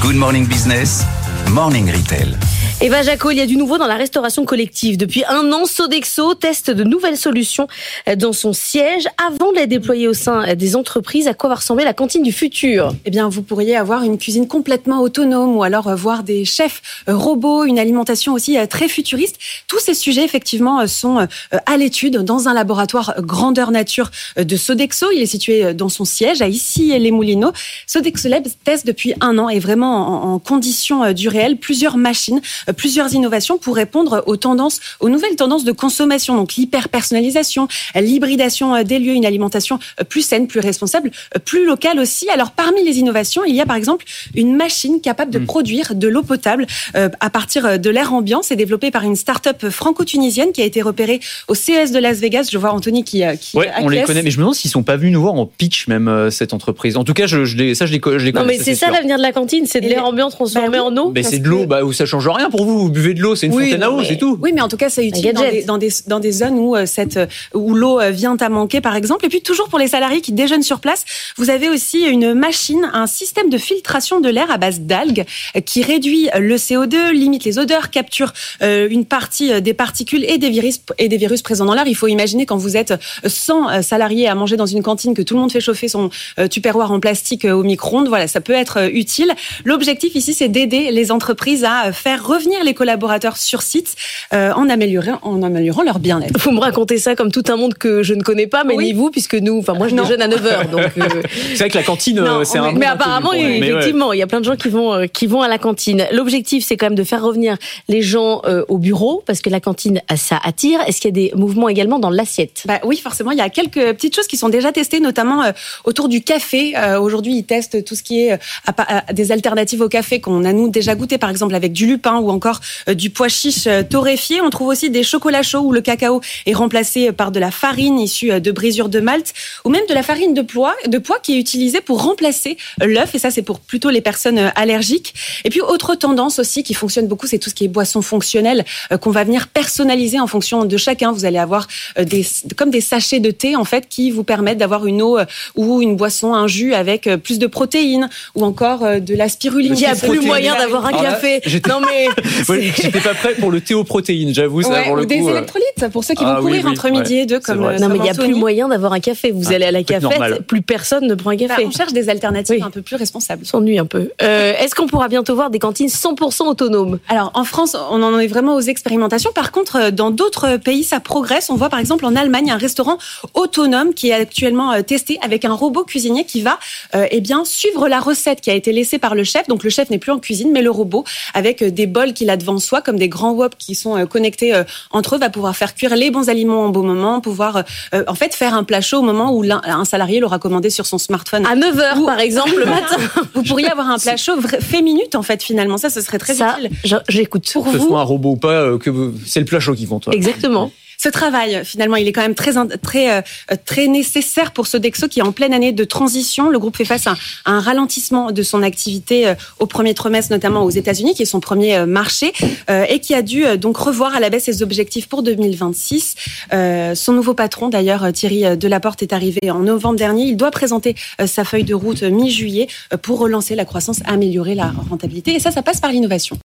Good Morning Business, Morning Retail. Eva Jaco, il y a du nouveau dans la restauration collective. Depuis un an, Sodexo teste de nouvelles solutions dans son siège avant de les déployer au sein des entreprises. À quoi va ressembler la cantine du futur ? Eh bien, vous pourriez avoir une cuisine complètement autonome ou alors voir des chefs robots, une alimentation aussi très futuriste. Tous ces sujets, effectivement, sont à l'étude dans un laboratoire grandeur nature de Sodexo. Il est situé dans son siège à Issy-les-Moulineaux. Sodexo Labs teste depuis un an et vraiment en conditions du réel plusieurs machines, plusieurs innovations pour répondre aux nouvelles tendances de consommation, donc l'hyper-personnalisation, l'hybridation des lieux, une alimentation plus saine, plus responsable, plus locale aussi. Alors, parmi les innovations, il y a par exemple une machine capable de produire de l'eau potable à partir de l'air ambiant. C'est développé par une start-up franco-tunisienne qui a été repérée au CES de Las Vegas. Je vois Anthony qui ouais, on les connaît, mais je me demande s'ils sont pas venus nous voir en pitch même cette entreprise. En tout cas, je les connais. Non, mais c'est ça l'avenir de la cantine, c'est de l'air ambiant transformé en eau. Mais c'est de l'eau, où ça change rien pour vous. Vous buvez de l'eau, c'est une fontaine à eau, c'est tout. Oui, mais en tout cas, c'est utile dans des zones où l'eau vient à manquer, par exemple. Et puis, toujours pour les salariés qui déjeunent sur place, vous avez aussi une machine, un système de filtration de l'air à base d'algues qui réduit le CO2, limite les odeurs, capture une partie des particules et des virus présents dans l'air. Il faut imaginer quand vous êtes 100 salariés à manger dans une cantine, que tout le monde fait chauffer son tupperware en plastique au micro-ondes. Voilà, ça peut être utile. L'objectif ici, c'est d'aider les entreprises à faire revenir les collaborateurs sur site en améliorant leur bien-être. Vous me racontez ça comme tout un monde que je ne connais pas, mais ni vous, puisque moi je déjeune à 9h. Donc, c'est vrai que la cantine, c'est un mais apparemment, effectivement, il y a plein de gens qui vont à la cantine. L'objectif, c'est quand même de faire revenir les gens au bureau, parce que la cantine, ça attire. Est-ce qu'il y a des mouvements également dans l'assiette ? Oui, forcément, il y a quelques petites choses qui sont déjà testées, notamment autour du café. Aujourd'hui, ils testent tout ce qui est des alternatives au café qu'on a nous déjà goûté, par exemple avec du lupin ou encore du pois chiche torréfié. On trouve aussi des chocolats chauds où le cacao est remplacé par de la farine issue de brisure de malt ou même de la farine de pois qui est utilisée pour remplacer l'œuf. Et ça, c'est pour plutôt les personnes allergiques. Et puis, autre tendance aussi qui fonctionne beaucoup, c'est tout ce qui est boissons fonctionnelles qu'on va venir personnaliser en fonction de chacun. Vous allez avoir comme des sachets de thé, en fait, qui vous permettent d'avoir une eau ou une boisson, un jus avec plus de protéines ou encore de la spiruline. Il n'y a plus moyen d'avoir un café. Non, mais j'étais pas prêt pour le thé aux protéines, j'avoue. Ça, pour le ou des électrolytes, pour ceux qui vont courir entre midi et 2. Non, mais il n'y a plus moyen d'avoir un café. Vous allez à la cafette, plus personne ne prend un café. On cherche des alternatives un peu plus responsables. On s'ennuie un peu. Est-ce qu'on pourra bientôt voir des cantines 100% autonomes ? Alors, en France, on en est vraiment aux expérimentations. Par contre, dans d'autres pays, ça progresse. On voit par exemple en Allemagne un restaurant autonome qui est actuellement testé avec un robot cuisinier qui va suivre la recette qui a été laissée par le chef. Donc le chef n'est plus en cuisine, mais le robot, avec des bols qu'il a devant soi, comme des grands WOP qui sont connectés entre eux, va pouvoir faire cuire les bons aliments en bon moment, pouvoir faire un plat chaud au moment où un salarié l'aura commandé sur son smartphone. À 9h, par exemple, le matin. Vous pourriez avoir un plat chaud fait minute, en fait, finalement. Ça, ce serait très utile. J'écoute. Pour vous. Que ce soit un robot ou pas, c'est le plat chaud qui compte. Exactement. Ce travail, finalement, il est quand même très nécessaire pour Sodexo qui est en pleine année de transition. Le groupe fait face à un ralentissement de son activité au premier trimestre, notamment aux États-Unis, qui est son premier marché, et qui a dû donc revoir à la baisse ses objectifs pour 2026. Son nouveau patron, d'ailleurs, Thierry Delaporte, est arrivé en novembre dernier. Il doit présenter sa feuille de route mi-juillet pour relancer la croissance, améliorer la rentabilité. Et ça passe par l'innovation.